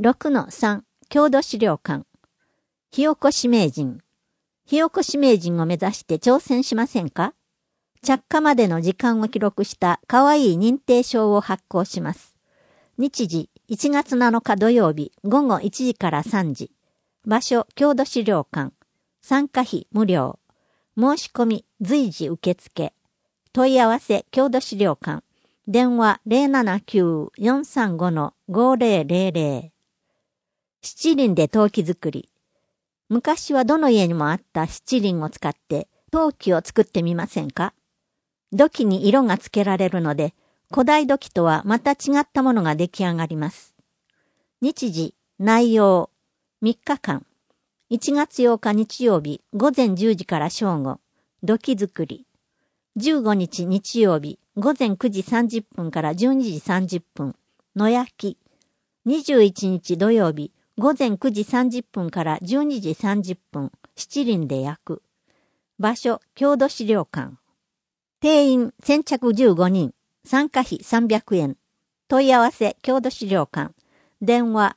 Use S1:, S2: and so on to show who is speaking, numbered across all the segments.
S1: 6-3 郷土資料館火起こし名人火起こし名人を目指して挑戦しませんか？着火までの時間を記録したかわいい認定証を発行します。日時1月7日土曜日午後1時から3時。場所郷土資料館。参加費無料。申し込み随時受付。問い合わせ郷土資料館。電話 079-435-5000。七輪で陶器作り。昔はどの家にもあった七輪を使って陶器を作ってみませんか？土器に色がつけられるので、古代土器とはまた違ったものが出来上がります。日時、内容、3日間。1月8日日曜日午前10時から正午、土器作り。15日日曜日午前9時30分から12時30分、野焼き。21日土曜日午前9時30分から12時30分、七輪で焼く。場所、郷土資料館。定員先着15人、参加費300円。問い合わせ、郷土資料館。電話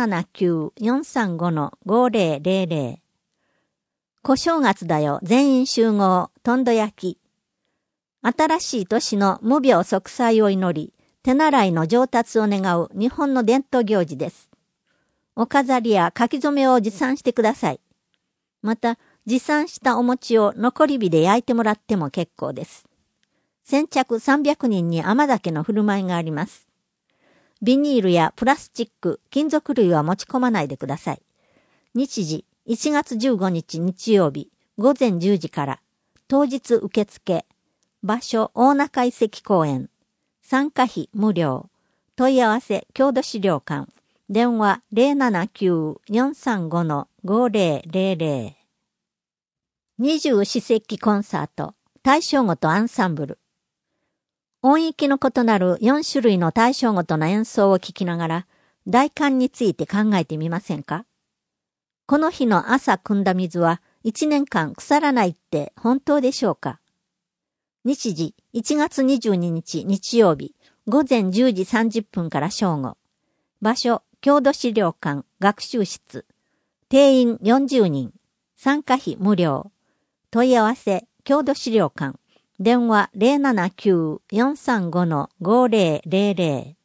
S1: 079-435-5000。小正月だよ、全員集合、とんど焼き。新しい年の無病息災を祈り、手習いの上達を願う日本の伝統行事です。お飾りや書き初めを持参してください。また、持参したお餅を残り火で焼いてもらっても結構です。先着300人に甘酒の振る舞いがあります。ビニールやプラスチック、金属類は持ち込まないでください。日時、1月15日日曜日、午前10時から、当日受付。場所、大中遺跡公園。参加費無料。問い合わせ、郷土資料館。電話 079-435-5000。二十四節気コンサート。対象ごとアンサンブル。音域の異なる4種類の対象ごとの演奏を聴きながら、大寒について考えてみませんか？この日の朝汲んだ水は1年間腐らないって本当でしょうか？日時1月22日日曜日午前10時30分から正午。場所郷土資料館学習室。定員40人。参加費無料。問い合わせ郷土資料館。電話 079-435-5000。